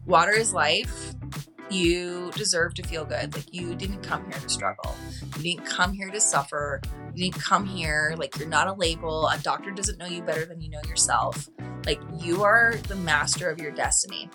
Water is life. You deserve to feel good. Like, you didn't come here to struggle. You didn't come here to suffer. You didn't come here, like, you're not a label. A doctor doesn't know you better than you know yourself. Like, you are the master of your destiny.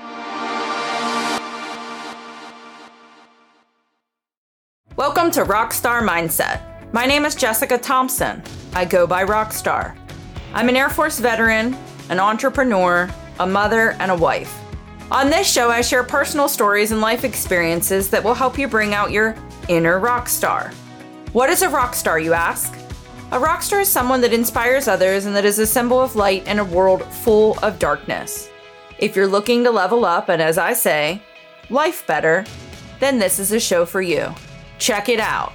Welcome to Rockstar Mindset. My name is Jessica Thompson. I go by Rockstar. I'm an Air Force veteran, an entrepreneur, a mother, and a wife. On this show, I share personal stories and life experiences that will help you bring out your inner rock star. What is a rock star, you ask? A rock star is someone that inspires others and that is a symbol of light in a world full of darkness. If you're looking to level up and, as I say, life better, then this is a show for you. Check it out.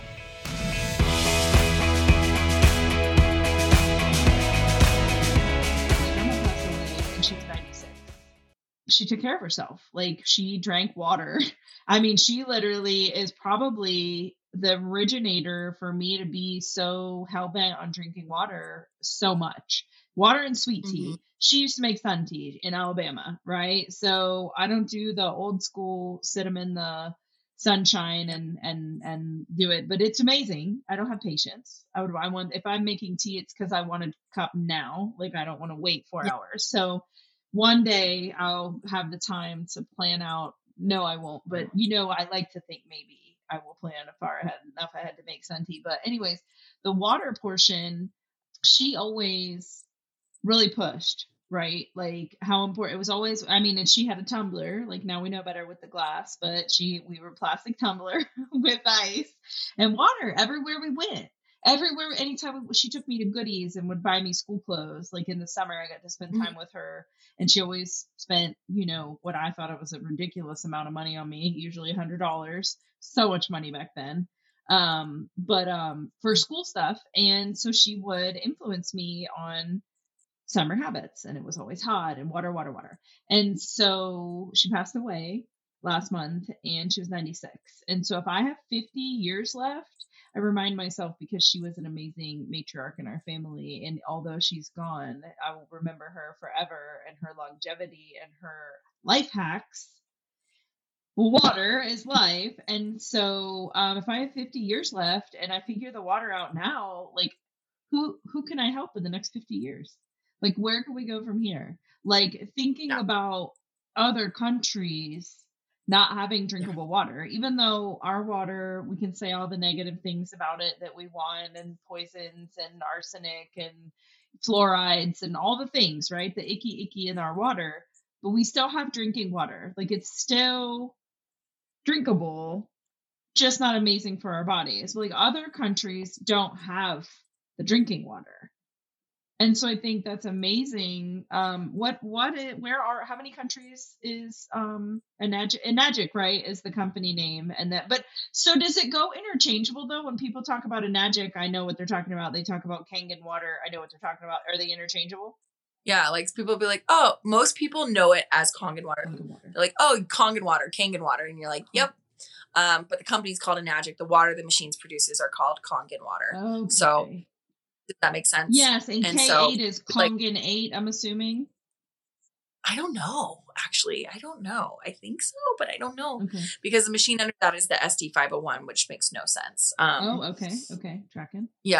She took care of herself. Like, she drank water. I mean, she literally is probably the originator for me to be so hell-bent on drinking water so much. Water and sweet tea. Mm-hmm. She used to make sun tea in Alabama, right? So I don't do the old school sit them in the sunshine and do it, but it's amazing. I don't have patience. If I'm making tea, it's because I want a cup now. Like, I don't want to wait 4 hours. So one day I'll have the time to plan out. No, I won't. But, I like to think maybe I will plan enough ahead to make sun tea. But anyways, the water portion, she always really pushed, right? Like, how important it was always. I mean, and she had a tumbler. Like, now we know better with the glass, but we were plastic tumbler with ice and water everywhere we went. Everywhere, anytime she took me to Goodies and would buy me school clothes. Like, in the summer, I got to spend time with her, and she always spent, what I thought it was a ridiculous amount of money on me, usually $100. So much money back then. But for school stuff. And so she would influence me on summer habits, and it was always hot and water. And so she passed away last month, and she was 96. And so if I have 50 years left, I remind myself, because she was an amazing matriarch in our family. And although she's gone, I will remember her forever, and her longevity and her life hacks. Water is life. And so if I have 50 years left and I figure the water out now, like, who can I help in the next 50 years? Like, where can we go from here? Like, thinking about other countries not having drinkable water, even though our water, we can say all the negative things about it that we want, and poisons and arsenic and fluorides and all the things, right? The icky in our water, but we still have drinking water. Like, it's still drinkable, just not amazing for our bodies. But like, other countries don't have the drinking water. And so I think that's amazing. How many countries is Enagic, right, is the company name? But so does it go interchangeable though? When people talk about Enagic, I know what they're talking about. They talk about Kangen water. I know what they're talking about. Are they interchangeable? Yeah, like, people will be like, oh, most people know it as Kangen water. They're like, oh, Kangen water. And you're like, yep. But the company's called Enagic. The water the machines produces are called Kangen water. Okay. So does that make sense? Yes, and K8 is Kangen 8, I'm assuming. I don't know, actually. I don't know. I think so, but I don't know. Okay. Because the machine under that is the SD501, which makes no sense. Okay. Tracking. Yeah.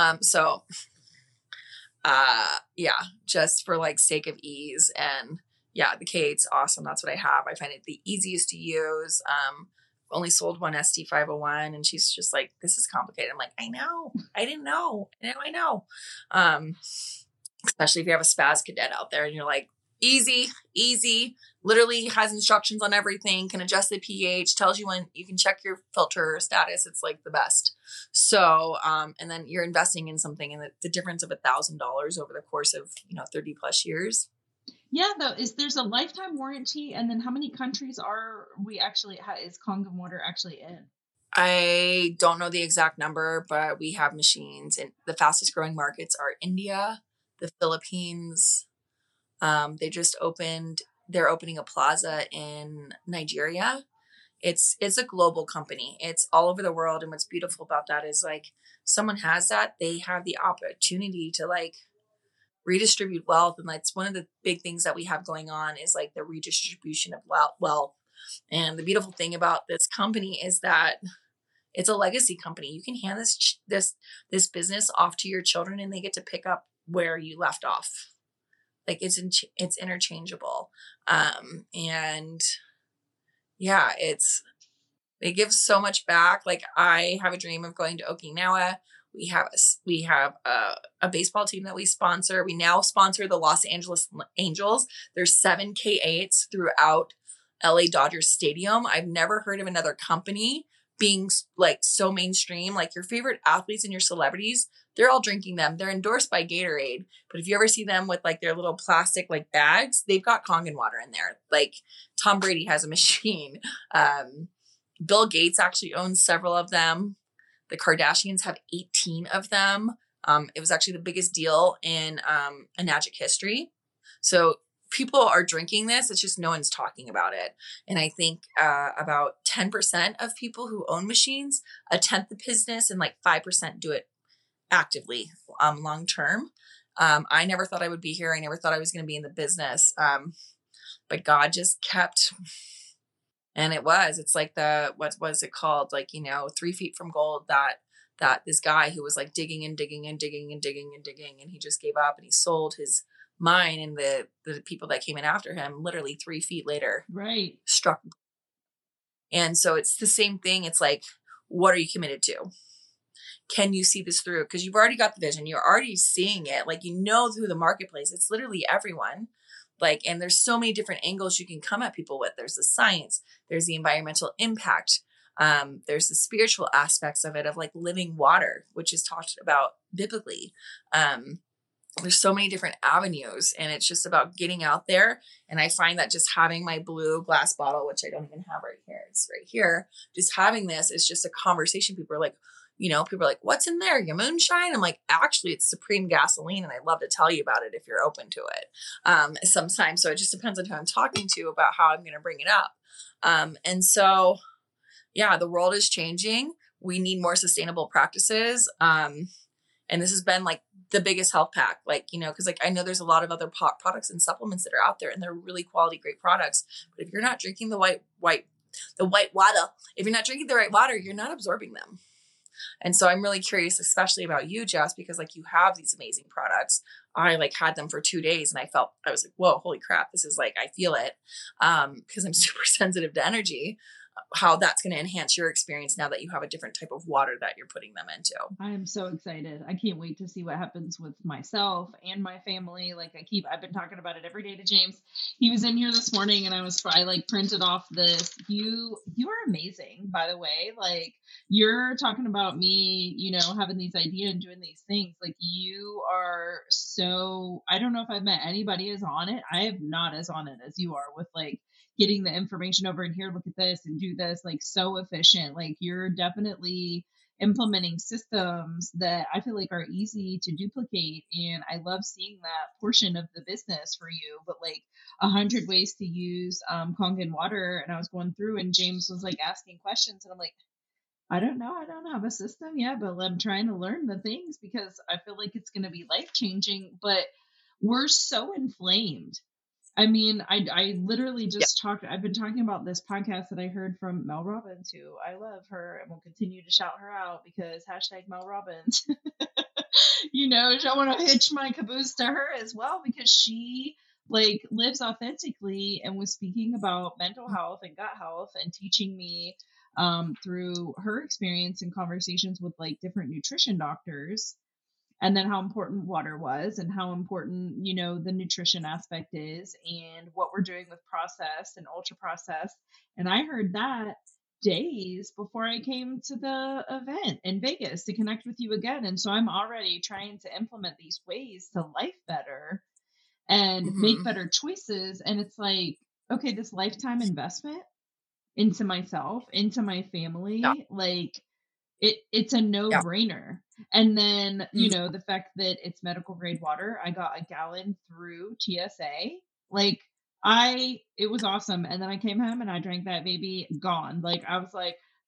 Just for like sake of ease. And yeah, the K8's awesome. That's what I have. I find it the easiest to use. Only sold one SD501, and she's just like, this is complicated. I'm like, I know. I didn't know. I know. Especially if you have a spaz cadet out there and you're like, easy, literally has instructions on everything, can adjust the pH, tells you when you can check your filter status. It's like the best. So, and then you're investing in something, and the difference of $1,000 over the course of, 30 plus years. Yeah, though, there's a lifetime warranty, and then how many countries is Kangen water actually in? I don't know the exact number, but we have machines, and the fastest growing markets are India, the Philippines. They're opening a plaza in Nigeria. It's a global company. It's all over the world. And what's beautiful about that is, like, someone has that, they have the opportunity to, like, redistribute wealth. And that's one of the big things that we have going on is like the redistribution of wealth. And the beautiful thing about this company is that it's a legacy company. You can hand this business off to your children and they get to pick up where you left off. Like it's interchangeable. And yeah, it gives so much back. Like I have a dream of going to Okinawa. We have a baseball team that we sponsor. We now sponsor the Los Angeles Angels. There's 7 K8s throughout LA Dodgers Stadium. I've never heard of another company being like so mainstream. Like your favorite athletes and your celebrities, they're all drinking them. They're endorsed by Gatorade. But if you ever see them with like their little plastic like bags, they've got Kangen water in there. Like Tom Brady has a machine. Bill Gates actually owns several of them. The Kardashians have 18 of them. It was actually the biggest deal in Enagic history. So people are drinking this. It's just no one's talking about it. And I think about 10% of people who own machines attempt the business and like 5% do it actively long term. I never thought I would be here. I never thought I was going to be in the business. But God just kept... And it's like what was it called? Like, 3 feet from gold, that this guy who was like digging and digging and digging and digging and digging. And he just gave up and he sold his mine, and the people that came in after him literally 3 feet later, right, struck. And so it's the same thing. It's like, what are you committed to? Can you see this through? Because you've already got the vision. You're already seeing it. Like, through the marketplace, it's literally everyone. Like, and there's so many different angles you can come at people with. There's the science, there's the environmental impact. There's the spiritual aspects of it, of like living water, which is talked about biblically. There's so many different avenues, and it's just about getting out there. And I find that just having my blue glass bottle, which I don't even have right here, it's right here. Just having this is just a conversation. People are like, what's in there? Your moonshine? I'm like, actually, it's Supreme gasoline. And I'd love to tell you about it if you're open to it sometimes. So it just depends on who I'm talking to about how I'm going to bring it up. And so, yeah, the world is changing. We need more sustainable practices. And this has been like the biggest health pack, because like, I know there's a lot of other products and supplements that are out there and they're really quality, great products. But if you're not drinking the white water, if you're not drinking the right water, you're not absorbing them. And so I'm really curious, especially about you, Jess, because like you have these amazing products. I like had them for 2 days and I was like, whoa, holy crap. This is like, I feel it. Because I'm super sensitive to energy, how that's going to enhance your experience now that you have a different type of water that you're putting them into. I am so excited. I can't wait to see what happens with myself and my family. Like I've been talking about it every day to James. He was in here this morning and I like printed off this. You are amazing, by the way. Like you're talking about me, having these ideas and doing these things. Like you are so, I don't know if I've met anybody as on it. I am not as on it as you are with like getting the information over and here, look at this and do this, like so efficient. Like you're definitely implementing systems that I feel like are easy to duplicate. And I love seeing that portion of the business for you, but like 100 ways to use Kangen water. And I was going through and James was like asking questions and I'm like, I don't know. I don't have a system yet, but I'm trying to learn the things because I feel like it's going to be life-changing, but we're so inflamed. I mean, I literally just talked, I've been talking about this podcast that I heard from Mel Robbins, who I love her and will continue to shout her out because hashtag Mel Robbins, I want to hitch my caboose to her as well because she like lives authentically and was speaking about mental health and gut health and teaching me through her experience and conversations with like different nutrition doctors. And then how important water was and how important, the nutrition aspect is and what we're doing with processed and ultra processed. And I heard that days before I came to the event in Vegas to connect with you again. And so I'm already trying to implement these ways to life better and make better choices. And it's like, okay, this lifetime investment into myself, into my family, like it's a no-brainer. And then, the fact that it's medical grade water, I got a gallon through TSA. Like it was awesome. And then I came home and I drank that baby, gone. Like I was like,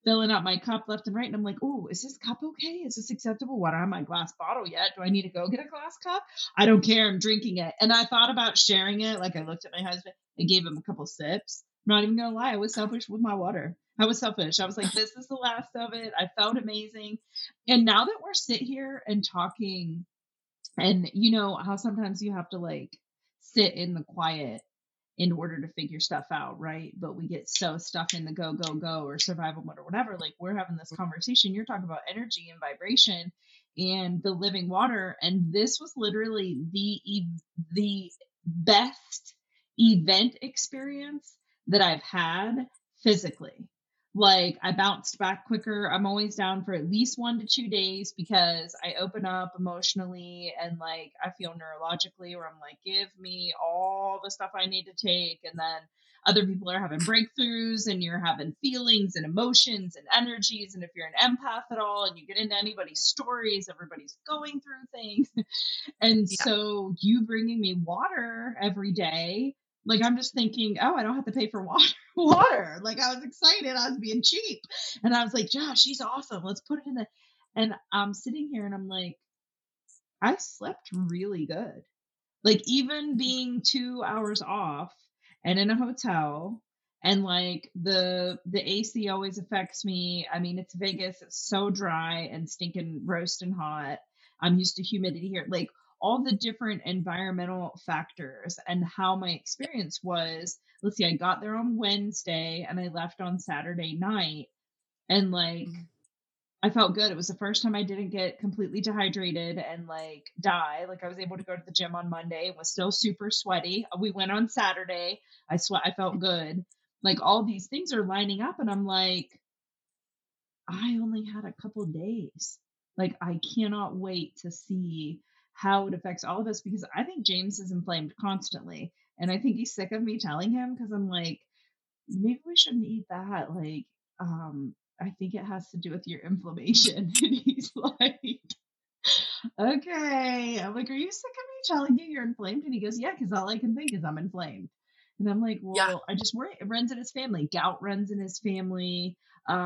filling up my cup left and right. And I'm like, oh, is this cup okay? Is this acceptable water? I don't have my glass bottle yet. Do I need to go get a glass cup? I don't care. I'm drinking it. And I thought about sharing it. Like I looked at my husband and gave him a couple sips. I'm not even going to lie. I was selfish with my water. I was selfish. I was like, this is the last of it. I felt amazing. And now that we're sitting here and talking, and you know how sometimes you have to like sit in the quiet in order to figure stuff out, right? But we get so stuck in the go, go, go or survival mode or whatever. Like we're having this conversation. You're talking about energy and vibration and the living water. And this was literally the best event experience that I've had physically. Like I bounced back quicker. I'm always down for at least 1 to 2 days because I open up emotionally and like I feel neurologically where I'm like, give me all the stuff I need to take. And then other people are having breakthroughs and you're having feelings and emotions and energies. And if you're an empath at all and you get into anybody's stories, everybody's going through things. And so you bringing me water every day, like I'm just thinking, oh, I don't have to pay for water. Like I was excited. I was being cheap. And I was like, Josh, she's awesome. Let's put it in the, and I'm sitting here and I'm like, I slept really good. Like even being 2 hours off and in a hotel and like the AC always affects me. I mean, it's Vegas. It's so dry and stinking roasting hot. I'm used to humidity here. Like all the different environmental factors and how my experience was. Let's see, I got there on Wednesday and I left on Saturday night and like, I felt good. It was the first time I didn't get completely dehydrated and like die. Like I was able to go to the gym on Monday. It was still super sweaty. We went on Saturday. I felt good. Like all these things are lining up and I'm like, I only had a couple days. Like I cannot wait to see how it affects all of us because I think James is inflamed constantly. And I think he's sick of me telling him because I'm like, maybe we shouldn't eat that. Like, I think it has to do with your inflammation. And he's like, okay. I'm like, are you sick of me telling you you're inflamed? And he goes, yeah, because all I can think is I'm inflamed. And I'm like, well, I just worry. It runs in his family. Gout runs in his family.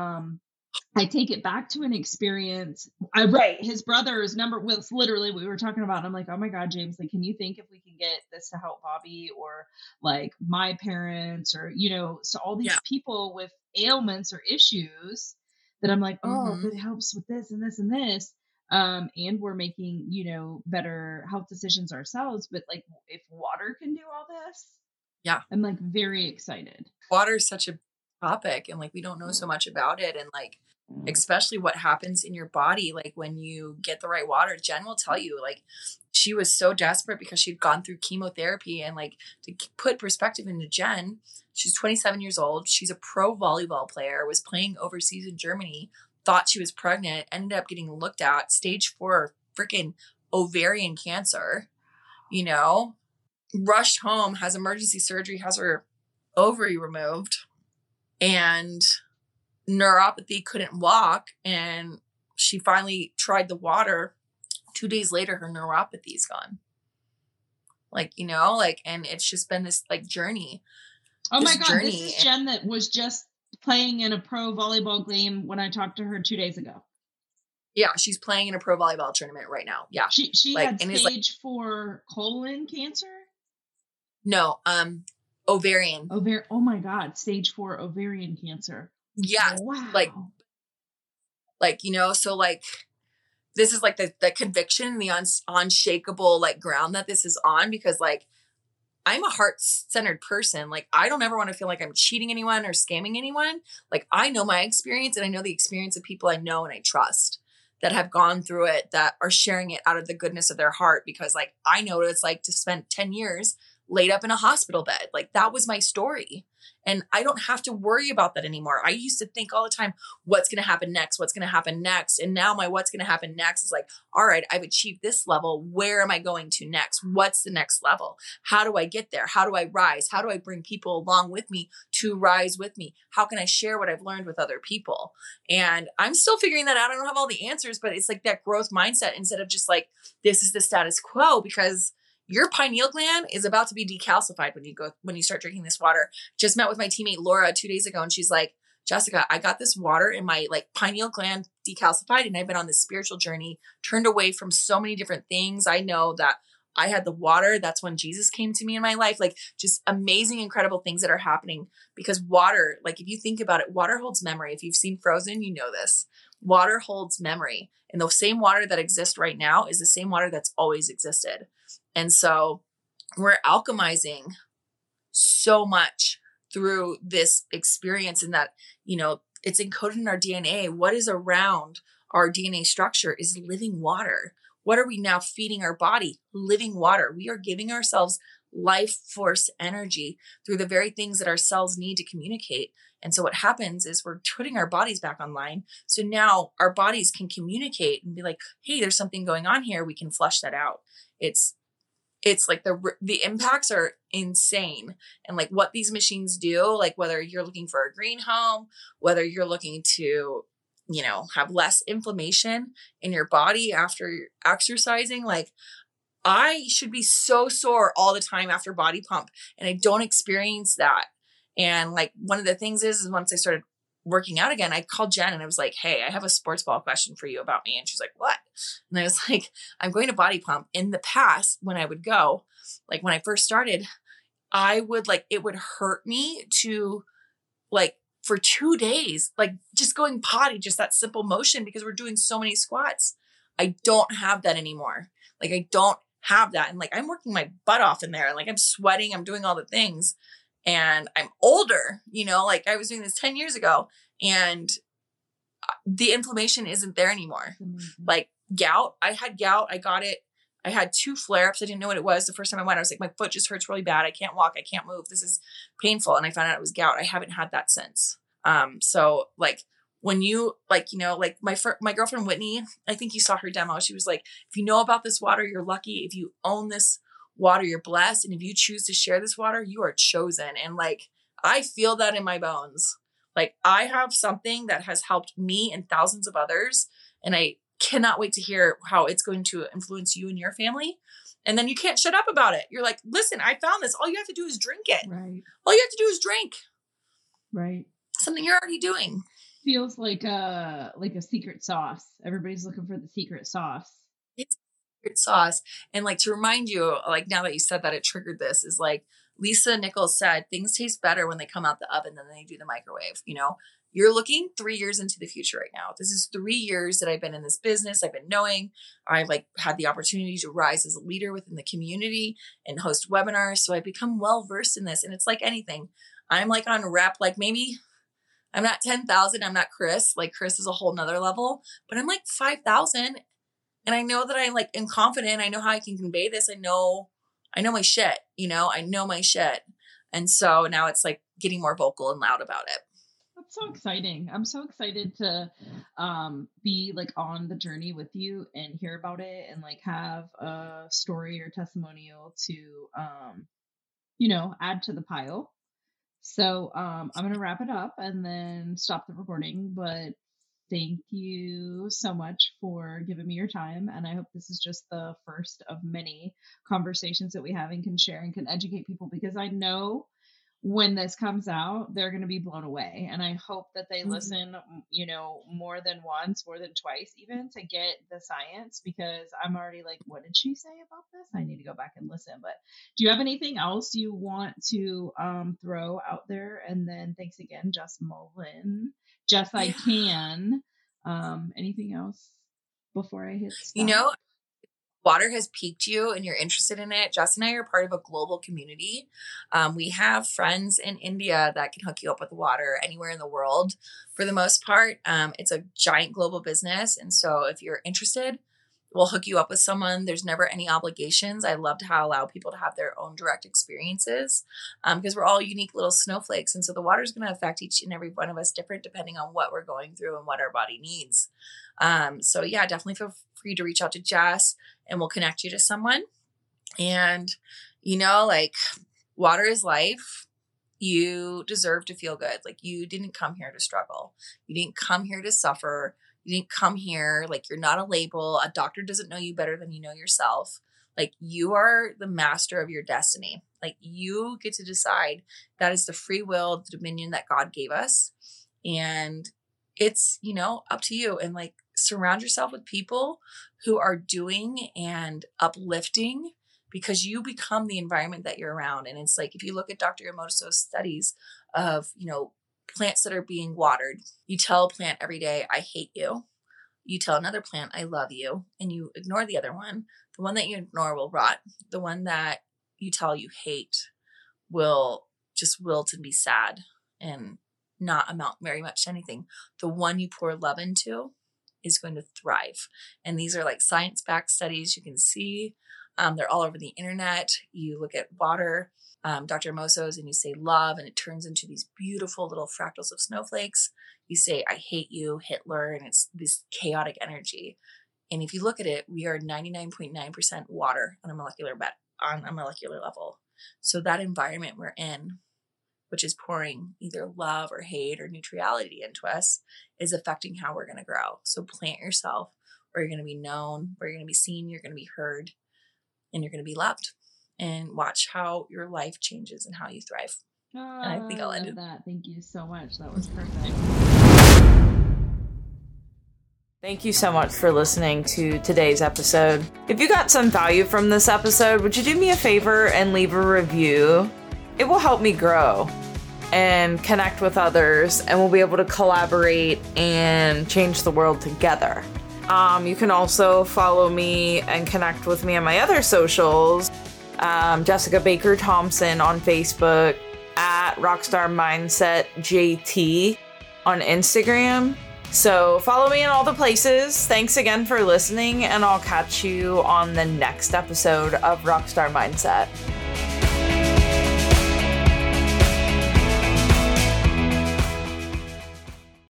I take it back to an experience. His brother's number was literally we were talking about. I'm like, oh my God, James, like, can you think if we can get this to help Bobby or like my parents or, you know, so all these people with ailments or issues that I'm like, oh, but it helps with this and this and this. And we're making, you know, better health decisions ourselves. But like, if water can do all this, I'm like very excited. Water is such a topic and like we don't know so much about it and like especially what happens in your body like when you get the right water. Jen will tell you like she was so desperate because she'd gone through chemotherapy and like to put perspective into Jen, she's 27 years old, she's a pro volleyball player, was playing overseas in Germany, thought she was pregnant, ended up getting looked at stage 4 freaking ovarian cancer, you know, rushed home, has emergency surgery, has her ovary removed and neuropathy, couldn't walk. And she finally tried the water. 2 days later, her neuropathy is gone. Like, you know, like, and it's just been this like journey. Oh my God. This is Jen that was just playing in a pro volleyball game when I talked to her 2 days ago. Yeah. She's playing in a pro volleyball tournament right now. Yeah. She like, had stage 4 colon cancer. No, ovarian. Oh my God. Stage 4 ovarian cancer. Yeah. Wow. Like, you know, so like, this is like the conviction, the unshakable like ground that this is on, because like, I'm a heart-centered person. Like, I don't ever want to feel like I'm cheating anyone or scamming anyone. Like, I know my experience and I know the experience of people I know and I trust that have gone through it, that are sharing it out of the goodness of their heart. Because like, I know what it's like to spend 10 years laid up in a hospital bed. Like that was my story. And I don't have to worry about that anymore. I used to think all the time, what's going to happen next? What's going to happen next? And now my what's going to happen next is like, all right, I've achieved this level. Where am I going to next? What's the next level? How do I get there? How do I rise? How do I bring people along with me to rise with me? How can I share what I've learned with other people? And I'm still figuring that out. I don't have all the answers, but it's like that growth mindset instead of just like, this is the status quo, because your pineal gland is about to be decalcified when you start drinking this water. Just met with my teammate Laura 2 days ago, and she's like, Jessica, I got this water in my like pineal gland decalcified, and I've been on this spiritual journey, turned away from so many different things. I know that I had the water. That's when Jesus came to me in my life. Like just amazing, incredible things that are happening because water, like if you think about it, water holds memory. If you've seen Frozen, you know this. Water holds memory. And the same water that exists right now is the same water that's always existed. And so we're alchemizing so much through this experience, and that, you know, it's encoded in our DNA. What is around our DNA structure is living water. What are we now feeding our body? Living water. We are giving ourselves life force energy through the very things that our cells need to communicate. And so what happens is we're putting our bodies back online. So now our bodies can communicate and be like, hey, there's something going on here. We can flush that out. It's like the impacts are insane. And like what these machines do, like whether you're looking for a green home, whether you're looking to, you know, have less inflammation in your body after exercising, like I should be so sore all the time after body pump, and I don't experience that. And like one of the things is once I started working out again, I called Jen and I was like, hey, I have a sports ball question for you about me. And she's like, what? And I was like, I'm going to body pump. In the past, when I would go, like when I first started, I would like, it would hurt me to like for 2 days, like just going potty, just that simple motion, because we're doing so many squats. I don't have that anymore. Like I don't have that. And like, I'm working my butt off in there. And like, I'm sweating, I'm doing all the things. And I'm older, you know, like I was doing this 10 years ago, and the inflammation isn't there anymore. Mm-hmm. Like gout, I had gout. I got it. I had 2 flare-ups. I didn't know what it was. The first time I went, I was like, my foot just hurts really bad. I can't walk. I can't move. This is painful. And I found out it was gout. I haven't had that since. So like when you like, you know, like my girlfriend, Whitney, I think you saw her demo. She was like, if you know about this water, you're lucky. If you own this water, you're blessed. And if you choose to share this water, you are chosen. And like, I feel that in my bones. Like I have something that has helped me and thousands of others. And I cannot wait to hear how it's going to influence you and your family. And then you can't shut up about it. You're like, listen, I found this. All you have to do is drink it. Right. All you have to do is drink. Right. Something you're already doing. Feels like a secret sauce. Everybody's looking for the secret sauce. It's secret sauce. And like to remind you, like now that you said that, it triggered this, is like Lisa Nichols said, things taste better when they come out the oven than they do the microwave. You know, you're looking 3 years into the future right now. This is 3 years that I've been in this business. I've been knowing. I've like had the opportunity to rise as a leader within the community and host webinars. So I've become well versed in this. And it's like anything. I'm like on rep, like maybe I'm not 10,000. I'm not Chris. Like Chris is a whole nother level, but I'm like 5,000. And I know that I like am confident. I know how I can convey this. I know my shit, you know, I know my shit. And so now it's like getting more vocal and loud about it. That's so exciting. I'm so excited to be like on the journey with you and hear about it and like have a story or testimonial to, you know, add to the pile. So I'm going to wrap it up and then stop the recording. But thank you so much for giving me your time. And I hope this is just the first of many conversations that we have and can share and can educate people, because I know when this comes out, they're going to be blown away. And I hope that they listen, you know, more than once, more than twice, even to get the science, because I'm already like, what did she say about this? I need to go back and listen. But do you have anything else you want to throw out there? And then thanks again, Jess Mullen. Jess, I can. Anything else before I hit stop? You know, water has piqued you and you're interested in it. Jess and I are part of a global community. We have friends in India that can hook you up with water anywhere in the world for the most part. It's a giant global business. And so if you're interested, we'll hook you up with someone. There's never any obligations. I love to allow people to have their own direct experiences because we're all unique little snowflakes. And so the water is going to affect each and every one of us different depending on what we're going through and what our body needs. So yeah, definitely feel free to reach out to Jess and we'll connect you to someone. And, you know, like water is life. You deserve to feel good. Like you didn't come here to struggle. You didn't come here to suffer. You didn't come here, like you're not a label. A doctor doesn't know you better than you know yourself. Like you are the master of your destiny. Like you get to decide. That is the free will, the dominion that God gave us. And it's, up to you. And like, surround yourself with people who are doing and uplifting, because you become the environment that you're around. And it's like, if you look at Dr. Emoto's studies of, plants that are being watered, you tell a plant every day, I hate you. You tell another plant, I love you. And you ignore the other one. The one that you ignore will rot. The one that you tell you hate will just wilt and be sad and not amount very much to anything. The one you pour love into is going to thrive. And these are like science-backed studies. You can see they're all over the internet. You look at water, Dr. Emoto's, and you say love, and it turns into these beautiful little fractals of snowflakes. You say, I hate you, Hitler, and it's this chaotic energy. And if you look at it, we are 99.9% water on a molecular level. So that environment we're in, which is pouring either love or hate or neutrality into us, is affecting how we're going to grow. So plant yourself where you're going to be known, where you're going to be seen, you're going to be heard, and you're going to be loved. And watch how your life changes and how you thrive. Oh, and I think I'll end it. That. Thank you so much. That was perfect. Thank you so much for listening to today's episode. If you got some value from this episode, would you do me a favor and leave a review? It will help me grow and connect with others, and we'll be able to collaborate and change the world together. You can also follow me and connect with me on my other socials. Jessica Baker Thompson on Facebook, at Rockstar Mindset JT on Instagram. So follow me in all the places. Thanks again for listening, and I'll catch you on the next episode of Rockstar Mindset.